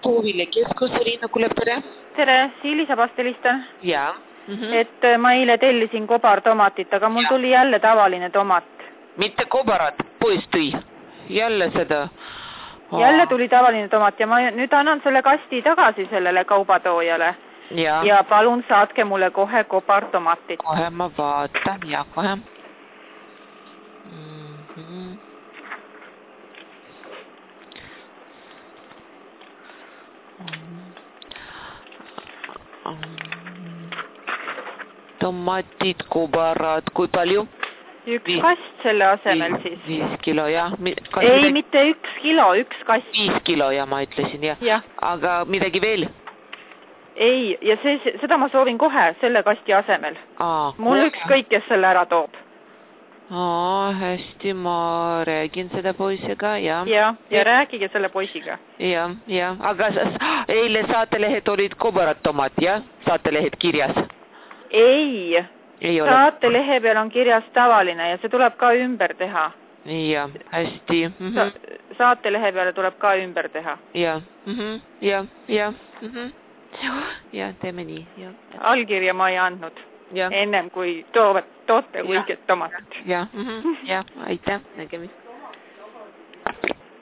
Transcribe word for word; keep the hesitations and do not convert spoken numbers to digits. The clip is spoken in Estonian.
Puuville keskus, Riina Kulepere. Tere, Siili Sabast helistan. Jaa. Mm -hmm. Et ma eile tellisin kobartomatit, aga mul ja. tuli jälle tavaline tomat. Mitte kobarat, pois tõi. Jälle seda. Oh. Jälle tuli tavaline tomat ja ma nüüd annan selle kasti tagasi sellele kaubatoojale. Ja, ja palun saatke mulle kohe kobartomatit. Kohe ma vaatan, ja kohe. Mm -hmm. Tomatid, kobarad, kui palju? Üks viis, kast selle asemel viis, siis. Viis kilo, jah. Kas ei, midagi... mitte üks kilo, üks kast. Viis kilo, ja ma ütlesin, jah. Ja. Aga midagi veel? Ei, ja see, seda ma soovin kohe selle kasti asemel. Aa, mul kohe. Ükskõik, kes selle ära toob. Aa, hästi, ma räägin seda poisiga, ja. Ja, ja rääkige selle poisiga. Ja, ja, aga eile saatelehed olid kobarad tomat, jah? Saatelehed kirjas? Ei, ei saatelehe peal on kirjas tavaline ja see tuleb ka ümber teha. Ja, hästi. Mm -hmm. Sa saatelehe peale tuleb ka ümber teha. Ja, mm -hmm. ja, ja, mm -hmm. ja, teeme nii. Ja. Allkirja ma ei andnud. Ja. Ennem kui toovad, toote õiget tomatit. Ja, mm -hmm. ja, aitäh, nägemist.